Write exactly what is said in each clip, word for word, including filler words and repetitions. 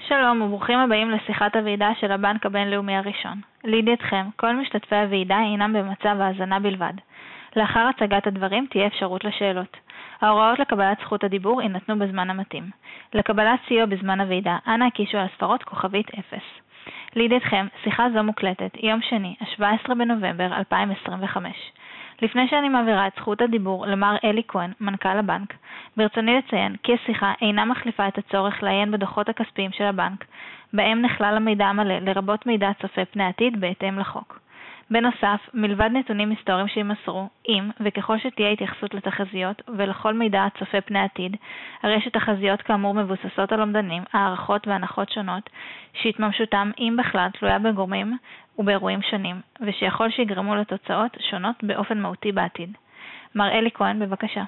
שלום וברוכים הבאים לשיחת הוועידה של הבנק הבינלאומי הראשון. לידיעתכם, כל משתתפי הוועידה אינם במצב האזנה בלבד. לאחר הצגת הדברים תהיה אפשרות לשאלות. ההוראות לקבלת זכות הדיבור יינתנו בזמן המתאים. לקבלת סיוע בזמן הוועידה, אנא הקישו על ספרות כוכבית אפס. לידיעתכם, שיחה זו מוקלטת, יום שני, ה-שבעה עשר בנובמבר אלפיים עשרים וחמש. לפני שאני מעבירה את זכות הדיבור למר אלי כהן, מנכ"ל הבנק, ברצוני לציין כי השיחה אינה מחליפה את הצורך לעיין בדוחות הכספיים של הבנק, בהם נכלל המידע המלא לרבות מידע צופה פני עתיד בהתאם לחוק. בנוסף, מלבד נתונים היסטוריים שימסרו, אם וככל שתהיה התייחסות לתחזיות ולכל מידע צופה פני עתיד, הרי שתחזיות כאמור מבוססות על אומדנים, הערכות והנחות שונות, שהתממשותם אם בכלל תלויה בגורמים ובאירועים שונים, ושיכול שיגרמו לתוצאות שונות באופן מהותי בעתיד. מר אלי כהן, בבקשה.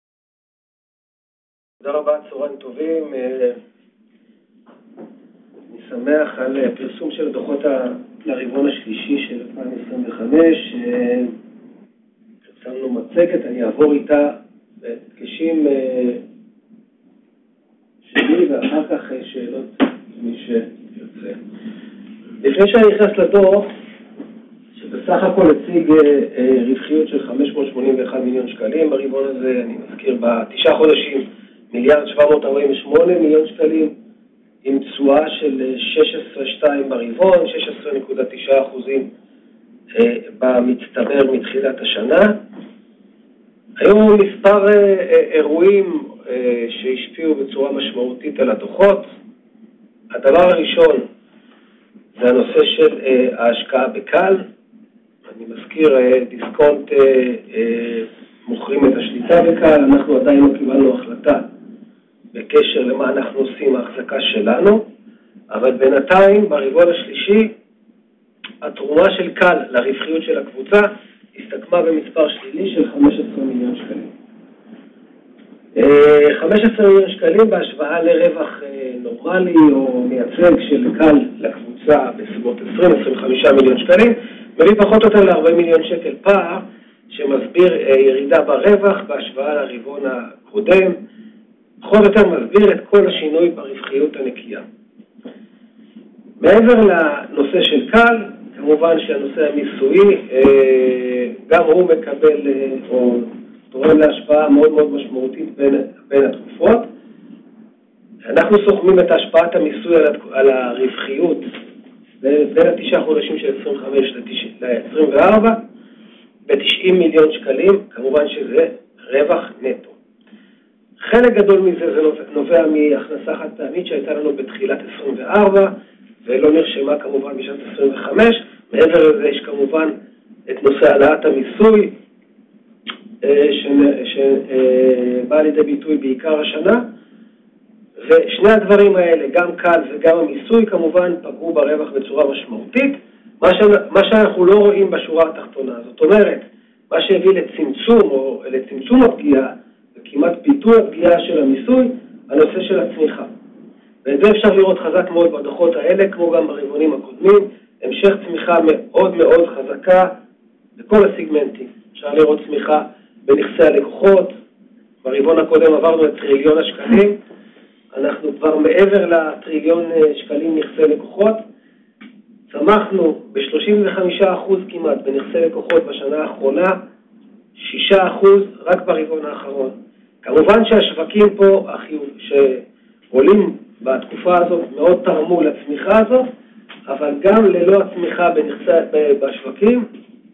תודה רבה, צהריים טובים. אני שמח על פרסום של הדוחות לרבעון השלישי של אלפיים עשרים וחמש. פרסמנו מצגת, אני אעבור איתה בדגשים שלי ואחר כך שאלות מי שיוצא. לפני שאני נכנס לדוח, שבסך הכל הציג רווחיות של חמש מאות שמונים ואחד מיליון שקלים ברבעון הזה, אני מזכיר בתשעה חודשים מיליארד שבע מאות ארבעים ושמונה מיליון שקלים, עם תשואה של שש עשרה נקודה שתיים ברבעון, שש עשרה נקודה תשע אחוזים במצטבר מתחילת השנה. היו מספר אירועים שהשפיעו בצורה משמעותית על הדוחות. הדבר הראשון זה הנושא של ההשקעה בקל. אני מזכיר, דיסקונט מוכרים את השליטה בקל, אנחנו עדיין לא קיבלנו החלטה בקשר למה אנחנו עושים ההחזקה שלנו, אבל בינתיים ברבעון השלישי התרומה של קל לרווחיות של הקבוצה הסתכמה במספר שלילי של חמישה עשר מיליון שקלים. חמישה עשר מיליון שקלים בהשוואה לרווח נורמלי או מייצג של קל לקבוצה בסביבות עשרים עד עשרים וחמישה מיליון שקלים, מביא פחות או יותר ל-ארבעים מיליון שקל פער, שמסביר ירידה ברווח בהשוואה לרבעון הקודם, בכל יותר מסביר את כל השינוי ברווחיות הנקייה. מעבר לנושא של קל, כמובן שהנושא המיסוי, גם הוא מקבל או תורם להשפעה מאוד מאוד משמעותית בין, בין התקופות. אנחנו סוכמים את השפעת המיסוי על, על הרווחיות בין התשעה חודשים של עשרים וחמש ל-עשרים וארבע ב-תשעים מיליון שקלים, כמובן שזה רווח נטו. חלק גדול מזה זה נובע מהכנסה חד פעמית שהייתה לנו בתחילת עשרים וארבע ולא נרשמה כמובן בשנת עשרים וחמש. מעבר לזה יש כמובן את נושא העלאת המיסוי שבא לידי ביטוי בעיקר השנה, ושני הדברים האלה, גם קל וגם המיסוי, כמובן פגעו ברווח בצורה משמעותית, מה, ש... מה שאנחנו לא רואים בשורה התחתונה. זאת אומרת, מה שהביא לצמצום או לצמצום הפגיעה, וכמעט ביטוי הפגיעה של המיסוי, הנושא של הצמיחה. ואת זה אפשר לראות חזק מאוד בדוחות האלה, כמו גם ברבעונים הקודמים, המשך צמיחה מאוד מאוד חזקה בכל הסיגמנטים. אפשר לראות צמיחה בנכסי הלקוחות, ברבעון הקודם עברנו את טריליון השקלים, אנחנו כבר מעבר לטריליון שקלים נכסי לקוחות, צמחנו ב-שלושים וחמישה אחוז כמעט בנכסי לקוחות בשנה האחרונה, שישה אחוז רק ברבעון האחרון. כמובן שהשווקים פה החיוב שעולים בתקופה הזאת מאוד תרמו לצמיחה הזאת, אבל גם ללא הצמיחה בנכסי, בשווקים,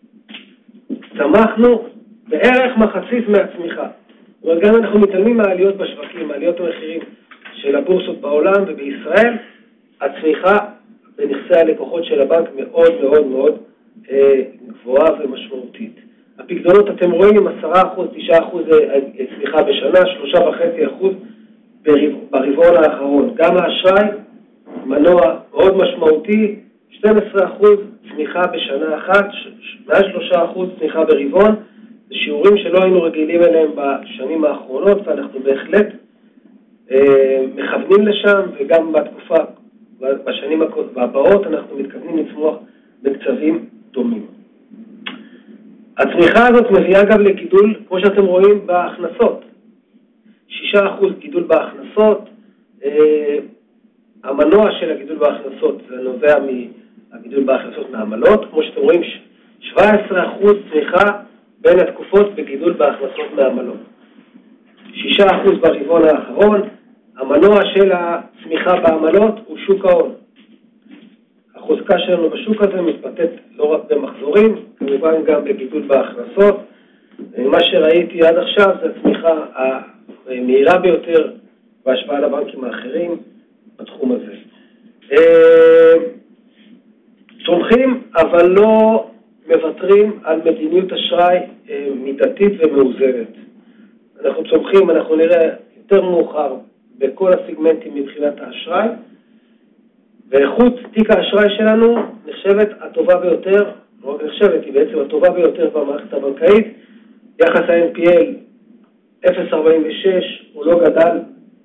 צמחנו בערך מחצית מהצמיחה. זאת אומרת, גם אנחנו מתעלמים מהעליות בשווקים, מהעליות המחירים של הבורסות בעולם ובישראל, הצמיחה בנכסי הלקוחות של הבנק מאוד מאוד מאוד אה, גבוהה ומשמעותית. הפקדונות אתם רואים עם עשרה אחוז, תשעה אחוז צמיחה בשנה, שלושה וחצי אחוז ברבעון האחרון. גם האשראי, מנוע מאוד משמעותי, שנים עשר אחוז צמיחה בשנה אחת, מעל שלושה אחוז צמיחה ברבעון, זה שיעורים שלא היינו רגילים אליהם בשנים האחרונות, ואנחנו בהחלט אה, מכוונים לשם, וגם בתקופה, בשנים הבאות, אנחנו מתכוונים לצמוח בקצבים דומים. הצמיחה הזאת מביאה גם לגידול, כמו שאתם רואים, בהכנסות. שישה אחוז גידול בהכנסות, המנוע של הגידול בהכנסות, זה נובע מהגידול בהכנסות מעמלות, כמו שאתם רואים, שבע עשרה אחוז צמיחה בין התקופות בגידול בהכנסות מעמלות. שישה אחוז ברבעון האחרון, המנוע של הצמיחה בעמלות הוא שוק ההון. החוזקה שלנו בשוק הזה מתבטאת לא רק במחזורים, כמובן גם בגידול בהכנסות. מה שראיתי עד עכשיו זה הצמיחה המהירה ביותר בהשוואה לבנקים האחרים בתחום הזה. צומחים, אבל לא מוותרים על מדיניות אשראי מידתית ומאוזנת. אנחנו צומחים, אנחנו נראה יותר מאוחר בכל הסיגמנטים מבחינת האשראי, ואיכות תיק האשראי שלנו נחשבת הטובה ביותר, לא רק נחשבת, היא בעצם הטובה ביותר במערכת הבנקאית. יחס ה-אן פי אל אפס נקודה ארבעים ושש, הוא לא גדל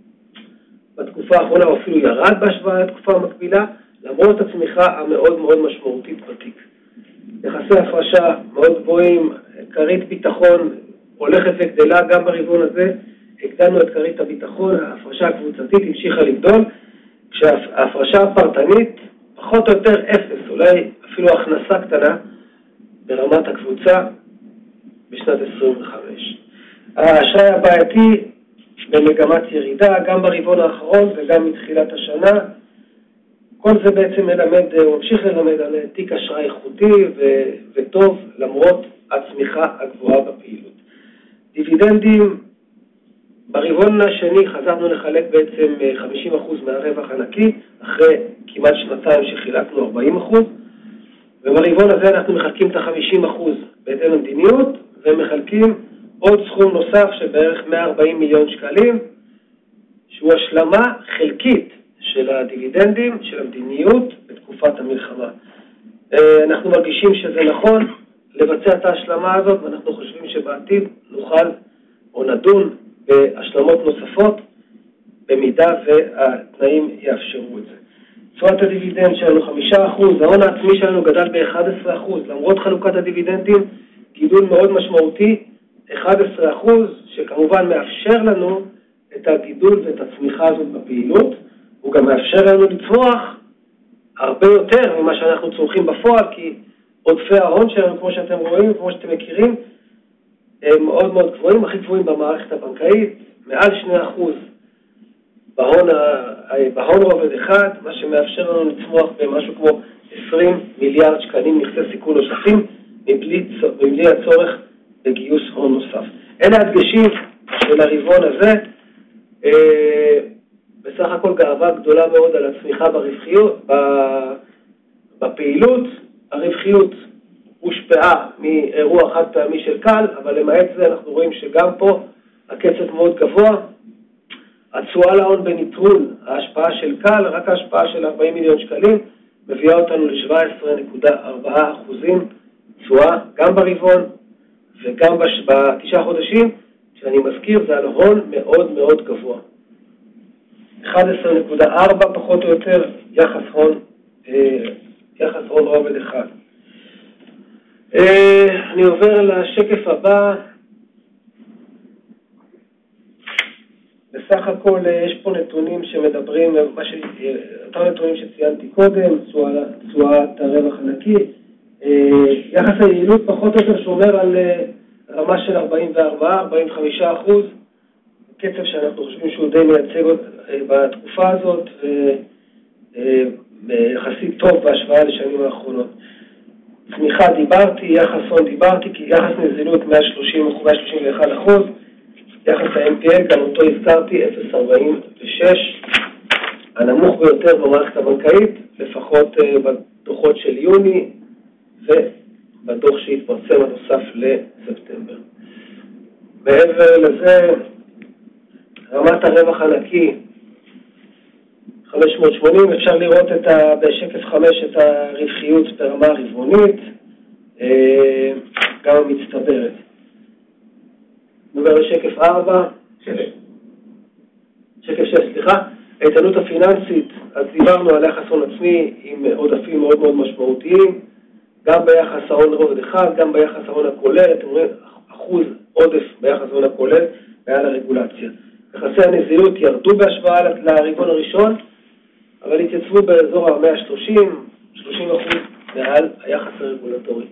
בתקופה האחרונה, הוא אפילו ירד בהשוואה לתקופה המקבילה, למרות הצמיחה המאוד מאוד משמעותית בתיק. יחסי הפרשה מאוד גבוהים, כרית ביטחון הולכת וגדלה גם ברבעון הזה, הגדלנו את כרית הביטחון, ההפרשה הקבוצתית המשיכה לגדול, כשההפרשה הפרטנית פחות או יותר אפס, אולי אפילו הכנסה קטנה ברמת הקבוצה בשנת עשרים וחמש. האשראי הבעייתי במגמת ירידה, גם ברבעון האחרון וגם מתחילת השנה. כל זה בעצם מלמד, הוא ממשיך ללמד על תיק אשראי איכותי ו- וטוב למרות הצמיחה הגבוהה בפעילות. דיבידנדים, ברבעון השני חזרנו לחלק בעצם חמישים אחוז מהרווח הנקי, אחרי כמעט שנתיים שחילקנו ארבעים אחוז, וברבעון הזה אנחנו מחלקים את ה-חמישים אחוז בהתאם למדיניות, ומחלקים עוד סכום נוסף של בערך מאה וארבעים מיליון שקלים, שהוא השלמה חלקית של הדיבידנדים, של המדיניות בתקופת המלחמה. אנחנו מרגישים שזה נכון לבצע את ההשלמה הזאת, ואנחנו חושבים שבעתיד נוכל או נדון בהשלמות נוספות, במידה והתנאים יאפשרו את זה. תשואת הדיבידנד שלנו חמישה אחוז, ההון העצמי שלנו גדל ב-אחד עשר אחוז, למרות חלוקת הדיבידנדים, גידול מאוד משמעותי, אחד עשר אחוז, שכמובן מאפשר לנו את הגידול ואת הצמיחה הזאת בפעילות, הוא גם מאפשר לנו לצמוח הרבה יותר ממה שאנחנו צומחים בפועל, כי עודפי ההון שלנו, כמו שאתם רואים, כמו שאתם מכירים, הם מאוד מאוד גבוהים, הכי גבוהים במערכת הבנקאית, מעל שני אחוז בהון, בהון רובד אחד, מה שמאפשר לנו לצמוח במשהו כמו עשרים מיליארד שקלים נכסי סיכון נוספים, מבלי, מבלי הצורך בגיוס הון נוסף. אלה הדגשים של הרבעון הזה, אה, בסך הכל גאווה גדולה מאוד על הצמיחה ברווחיות, בפעילות. הרווחיות הושפעה מאירוע חד פעמי של קל, אבל למעט זה אנחנו רואים שגם פה הקצב מאוד גבוה. התשואה להון בניטרול, ההשפעה של קל, רק ההשפעה של ארבעים מיליון שקלים, מביאה אותנו ל-שבע עשרה נקודה ארבע אחוזים תשואה, גם ברבעון וגם בתשעה חודשים, שאני מזכיר, זה על הון מאוד מאוד גבוה. אחד עשר נקודה ארבע פחות או יותר יחס הון, יחס הון רובד אחד. אני עובר לשקף הבא. בסך הכל יש פה נתונים שמדברים, אותם נתונים שציינתי קודם, תשואת הרווח הנקי, יחס היעילות פחות או יותר שומר על רמה של ארבעים וארבע עד ארבעים וחמישה אחוז, קצב שאנחנו חושבים שהוא די מייצג בתקופה הזאת, ויחסית טוב בהשוואה לשנים האחרונות. צמיחה דיברתי, יחס הון דיברתי, כי יחס נזילות מאה שלושים ואחד אחוז, יחס ה-אן פי אל, גם אותו הזכרתי, אפס נקודה ארבעים ושש, הנמוך ביותר במערכת הבנקאית, לפחות בדוחות של יוני, ובדוח שהתפרסם הנוסף לספטמבר. מעבר לזה, רמת הרווח הנקי, חמש מאות ושמונים, אפשר לראות את ה, בשקף חמש את הרווחיות ברמה הרבעונית, גם המצטברת. נדבר לשקף ארבע, שקף שש, סליחה, האיתנות הפיננסית, אז דיברנו על יחס הון עצמי עם עודפים מאוד מאוד משמעותיים, גם ביחס ההון רובד אחד, גם ביחס ההון הכולל, אתם רואים אחוז עודף ביחס ההון הכולל מעל הרגולציה. יחסי הנזילות ירדו בהשוואה לרבעון הראשון, אבל התייצבו באזור ה-מאה ושלושים, שלושים אחוז מעל היחס הרגולטורי.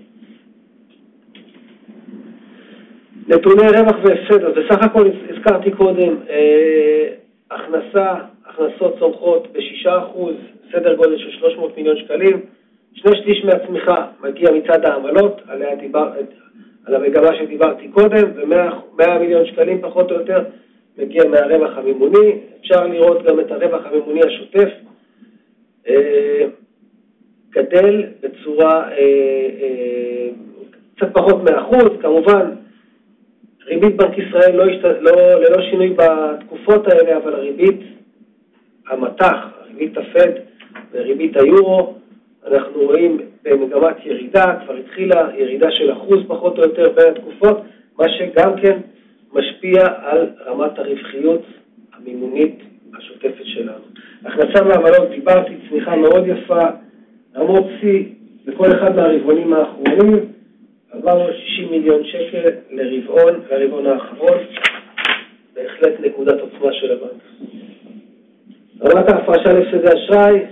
נתוני רווח והפסד, אז בסך הכל הזכרתי קודם, אה, הכנסה, הכנסות צומחות ב-שישה אחוז, סדר גודל של שלוש מאות מיליון שקלים, שני שליש מהצמיחה מגיע מצד העמלות, עליה דיבר, על המגמה שדיברתי קודם, ו-מאה מיליון שקלים פחות או יותר מגיע מהרווח המימוני. אפשר לראות גם את הרווח המימוני השוטף, אה, גדל בצורה אה, אה, קצת פחות מאחוז, כמובן, ריבית בנק ישראל לא, השת... לא, ללא שינוי בתקופות האלה, אבל הריבית המתח, הריבית הפד וריבית היורו, אנחנו רואים במגמת ירידה, כבר התחילה ירידה של אחוז פחות או יותר בין התקופות, מה שגם כן משפיע על רמת הרווחיות המימונית השוטפת שלנו. הכנסה מעמלות, דיברתי, צמיחה מאוד יפה, רמות שיא בכל אחד מהרבעונים האחרונים, ארבע מאות ושישים מיליון שקל לרבעון, לרבעון האחרון, בהחלט נקודת עוצמה של הבנק. רמת ההפרשה להפסדי אשראי,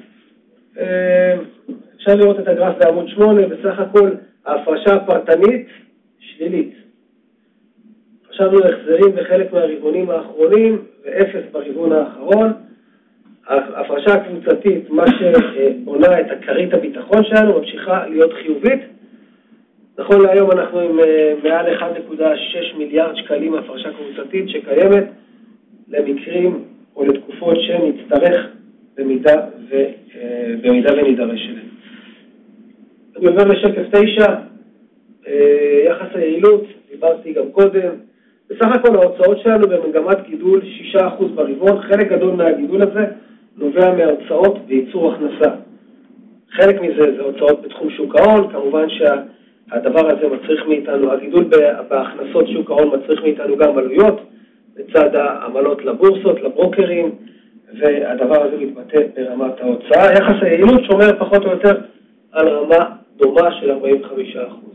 אפשר לראות את הגרף בעמוד שמונה, בסך הכל ההפרשה הפרטנית שלילית. חשבנו להחזרים בחלק מהרבעונים האחרונים ואפס ברבעון האחרון. ההפרשה הקבוצתית, מה שבונה את הכרית הביטחון שלנו, ממשיכה להיות חיובית. נכון להיום אנחנו עם מעל אחד נקודה שש מיליארד שקלים הפרשה קבוצתית שקיימת למקרים או לתקופות שנצטרך במידה, ו, במידה ונידרש אליהם. אני עובר לשקף תשע, יחס היעילות, דיברתי גם קודם. בסך הכל ההוצאות שלנו במגמת גידול שישה אחוז ברבעון, חלק גדול מהגידול הזה נובע מההוצאות וייצור הכנסה. חלק מזה זה הוצאות בתחום שוק ההון, כמובן שהדבר הזה מצריך מאיתנו, הגידול בהכנסות שוק ההון מצריך מאיתנו גם עלויות, בצד העמלות לבורסות, לברוקרים, והדבר הזה מתבטא ברמת ההוצאה. יחס היעילות שומר פחות או יותר על רמה דומה של ארבעים וחמישה אחוז.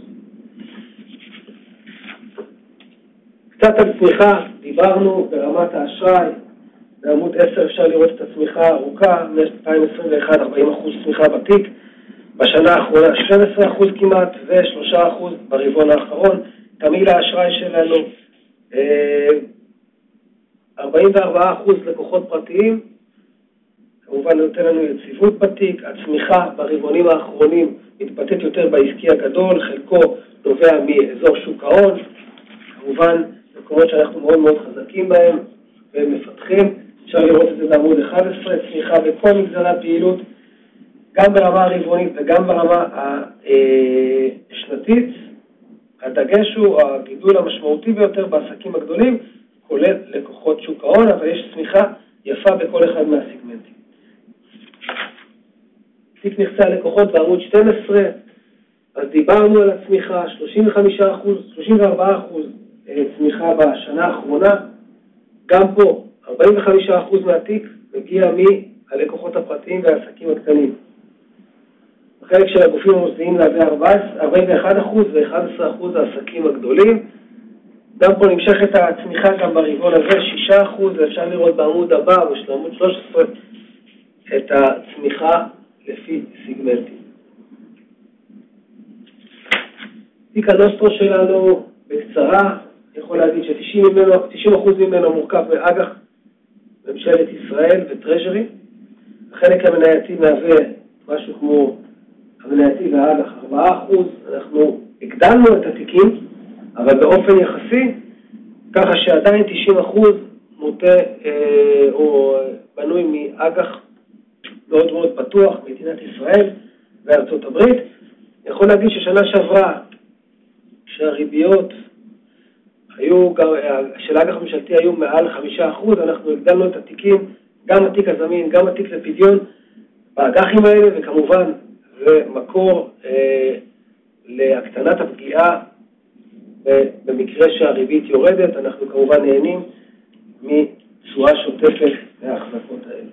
קצת על צמיחה, דיברנו ברמת האשראי, בעמוד עשר אפשר לראות את הצמיחה הארוכה, מ-אלפיים עשרים ואחת ארבעים אחוז צמיחה בתיק, בשנה האחרונה שנים עשר אחוז כמעט ו-שלושה אחוז ברבעון האחרון. תמהיל האשראי שלנו ארבעים וארבעה אחוז לקוחות פרטיים, כמובן נותן לנו יציבות בתיק. הצמיחה ברבעונים האחרונים מתבטאת יותר בעסקי הגדול, חלקו נובע מאזור שוק ההון, כמובן מקומות שאנחנו מאוד מאוד חזקים בהם ומפתחים. אפשר לראות את זה בעמוד אחד עשרה, צמיחה בכל מגזרי הפעילות, גם ברמה הרבעונית וגם ברמה השנתית. הדגש הוא הגידול המשמעותי ביותר בעסקים הגדולים, כולל לקוחות שוק ההון, אבל יש צמיחה יפה בכל אחד מהסגמנטים. תיק נכסי הלקוחות בעמוד שתים עשרה, אז דיברנו על הצמיחה, שלושים וחמישה אחוז, שלושים וארבעה אחוז צמיחה בשנה האחרונה. גם פה ארבעים וחמישה אחוז מהתיק מגיע מהלקוחות הפרטיים והעסקים הקטנים. החלק של הגופים המוסדיים להביא ארבעים ואחד אחוז ו-אחד עשר אחוז העסקים הגדולים. גם פה נמשך את הצמיחה גם ברבעון הזה, שישה אחוז, ואפשר לראות בעמוד הבא, בשל עמוד שלוש עשרה, את הצמיחה לפי סיגמנטים. תיק הנוסטרו שלנו בקצרה, יכול להגיד ש-תשעים אחוז ממנו מורכב מאג"ח ממשלת ישראל וטרז'רי. החלק המנייתי מהווה משהו כמו המנייתי והאג"ח ארבעה אחוז. אנחנו הגדלנו את התיקים, אבל באופן יחסי, ככה שעדיין תשעים אחוז מוטה אה, או בנוי מאג"ח מאוד מאוד פתוח, מדינת ישראל וארצות הברית. יכול להגיד ששנה שעברה, כשהריביות היו, של אג"ח ממשלתי היו מעל חמישה אחוז, אנחנו הגדלנו את התיקים, גם התיק הזמין, גם התיק לפדיון, באג"חים האלה, וכמובן זה מקור אה, להקטנת הפגיעה במקרה שהריבית יורדת. אנחנו כמובן נהנים מתשואה שוטפת מההחזקות האלה.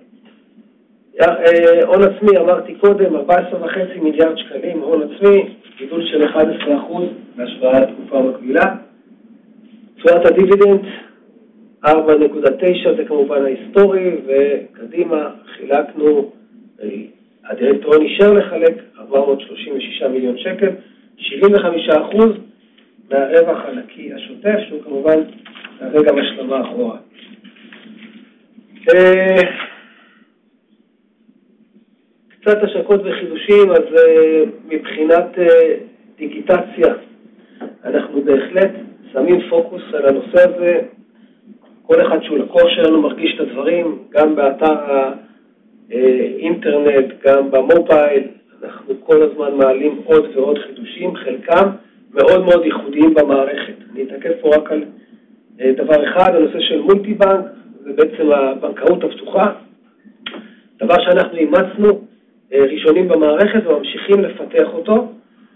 הון עצמי, אמרתי קודם, ארבע עשרה וחצי מיליארד שקלים, הון עצמי, גידול של אחד עשר אחוז בהשוואה לתקופה המקבילה. תשואת הדיבידנד, ארבע נקודה תשע, זה כמובן ההיסטורי, וקדימה חילקנו הדירקטוריון אישר לחלק ארבע מאות שלושים ושישה מיליון שקל, שבעים וחמישה אחוז מהרווח הנקי השוטף, שהוא כמובן הרגע משלמה אחורה. קצת השקות וחידושים, אז מבחינת דיגיטציה, אנחנו בהחלט שמים פוקוס על הנושא הזה. כל אחד שהוא לקוח שלנו מרגיש את הדברים, גם באתר האינטרנט, גם במובייל, אנחנו כל הזמן מעלים עוד ועוד חידושים, חלקם מאוד מאוד ייחודיים במערכת. אני אתעכב פה רק על דבר אחד, הנושא של מולטי בנק, זה בעצם הבנקאות הפתוחה, דבר שאנחנו אימצנו ראשונים במערכת וממשיכים לפתח אותו.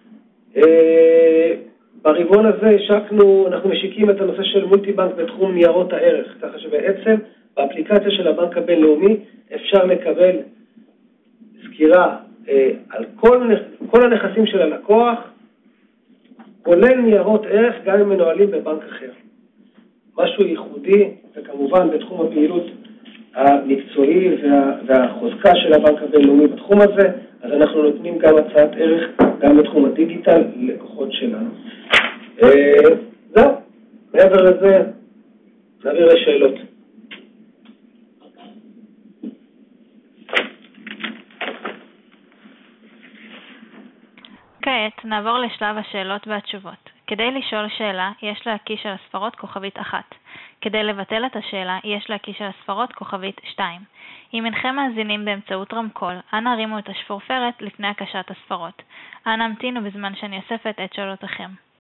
ברבעון הזה השקנו, אנחנו משיקים את הנושא של מולטי בנק בתחום ניירות הערך, ככה שבעצם באפליקציה של הבנק הבינלאומי אפשר לקבל סקירה על כל, כל הנכסים של הלקוח, כולל ניירות ערך, גם אם מנוהלים בבנק אחר. משהו ייחודי, וכמובן בתחום הפעילות המקצועי וה, והחוזקה של הבנק הבינלאומי בתחום הזה, אז אנחנו נותנים גם הצעת ערך, גם בתחום הדיגיטל, ללקוחות שלנו. זהו, מעבר לזה, נעביר לשאלות. כעת נעבור לשלב השאלות והתשובות. כדי לשאול שאלה, יש להקיש על הספרות כוכבית אחת. כדי לבטל את השאלה, יש להקיש על הספרות כוכבית שתיים. אם אינכם מאזינים באמצעות רמקול, אנא הרימו את השפורפרת לפני הקשת הספרות. אנא המתינו בזמן שאני אוספת את שאלותיכם.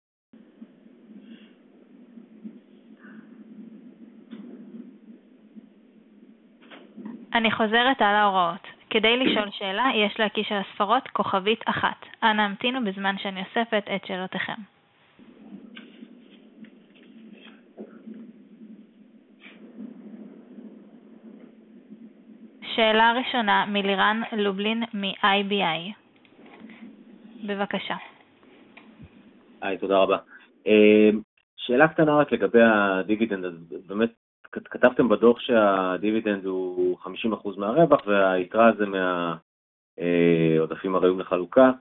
אני חוזרת על ההוראות. כדי לשאול שאלה, יש להקיש על הספרות כוכבית אחת. אנא המתינו בזמן שאני אוספת את שאלותיכם. שאלה ראשונה מלירן לובלין מ-איי בי איי. בבקשה. היי, תודה רבה. שאלה קטנה רק לגבי הדיבידנד. אז באמת כתבתם בדוח שהדיבידנד הוא חמישים אחוז מהרווח, והיתרה הזה מהעודפים הראויים לחלוקה.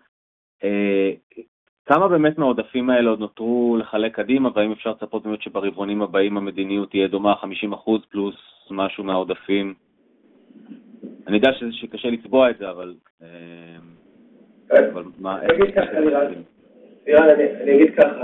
כמה באמת מהעודפים האלה עוד נותרו לחלק קדימה, והאם אפשר לצפות באמת שברבעונים הבאים המדיניות תהיה דומה חמישים אחוז פלוס משהו מהעודפים? אני יודע שקשה לצבוע את זה, אבל... אני אגיד ככה, אני אגיד ככה.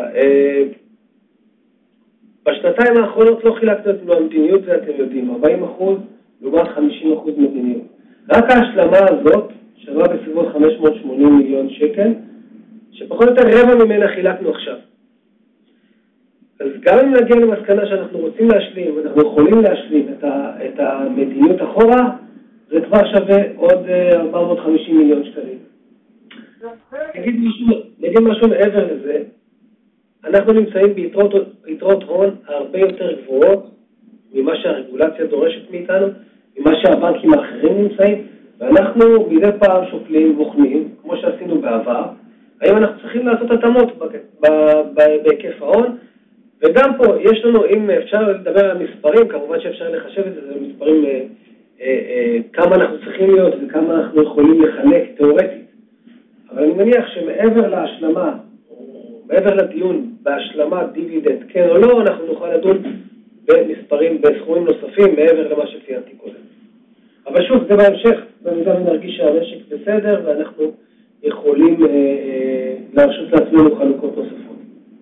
בשנתיים האחרונות לא חילקנו את המדיניות, זה אתם יודעים, ארבעים אחוז לעומת חמישים אחוז מדיניות. רק ההשלמה הזאת שווה בסביבות חמש מאות ושמונים מיליון שקל, שפחות או יותר רבע ממנה חילקנו עכשיו. אז גם אם נגיע למסקנה שאנחנו רוצים להשלים, ואנחנו יכולים להשלים את, ה, את המדיניות אחורה, זה כבר שווה עוד ארבע מאות וחמישים מיליון שקלים. נגיד משהו, נגיד משהו מעבר לזה, אנחנו נמצאים ביתרות, ביתרות הון הרבה יותר גבוהות ממה שהרגולציה דורשת מאיתנו, ממה שהבנקים האחרים נמצאים, ואנחנו מדי פעם שוקלים ובוחנים, כמו שעשינו בעבר, האם אנחנו צריכים לעשות התאמות בהיקף ההון, וגם פה יש לנו, אם אפשר לדבר על מספרים, כמובן שאפשר לחשב את זה, זה מספרים אה, אה, אה, כמה אנחנו צריכים להיות וכמה אנחנו יכולים לחלק תיאורטית. אבל אני מניח שמעבר להשלמה, מעבר לדיון בהשלמת דיבידנד, כן או לא, אנחנו נוכל לדון במספרים, בסכומים נוספים, מעבר למה שציינתי קודם. אבל שוב, זה בהמשך, במידה ונרגיש שהמשק בסדר, ואנחנו יכולים אה, אה, להרשות לעצמנו חלוקות נוספות.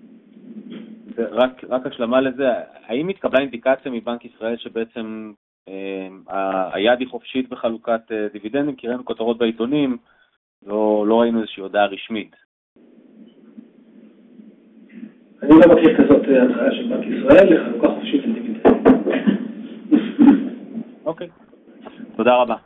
רק, רק השלמה לזה, האם התקבלה אינדיקציה מבנק ישראל שבעצם אה, היד היא חופשית בחלוקת אה, דיבידנדים? כי ראינו כותרות בעיתונים, לא, לא ראינו איזושהי הודעה רשמית. אני לא מכיר כזאת הנחיה של בנק ישראל לחלוקה חופשית של דיבידנד. אוקיי, תודה רבה.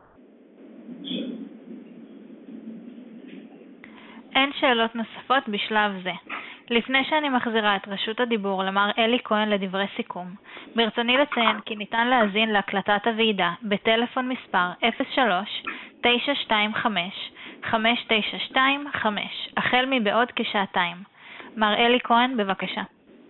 אין שאלות נוספות בשלב זה. לפני שאני מחזירה את רשות הדיבור למר אלי כהן לדברי סיכום, ברצוני לציין כי ניתן להזין להקלטת הוועידה בטלפון מספר אפס שלוש תשע שתיים חמש חמש תשע שתיים חמש, החל מבעוד כשעתיים. מר אלי כהן, בבקשה.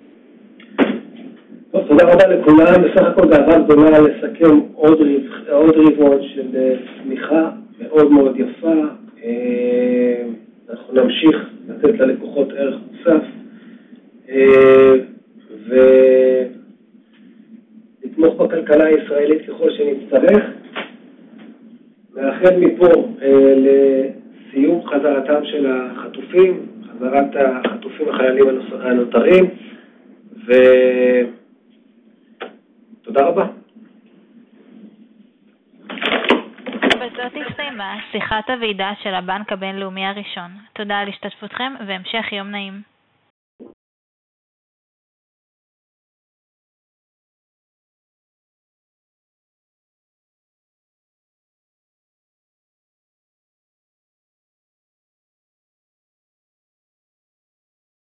טוב, תודה רבה לכולם. בסך הכל גאווה גדולה לסכם עוד רבעון של צמיחה מאוד מאוד מאוד יפה. אנחנו נמשיך לתת ללקוחות ערך מוסף, ולתמוך בכלכלה הישראלית ככל שנצטרך. מאחל מפה לסיום חזרתם של החטופים, חזרת החטופים החיילים הנותרים, ותודה רבה. בזאת הסתיימה שיחת הוועידה של הבנק הבינלאומי הראשון. תודה על השתתפותכם והמשך יום נעים.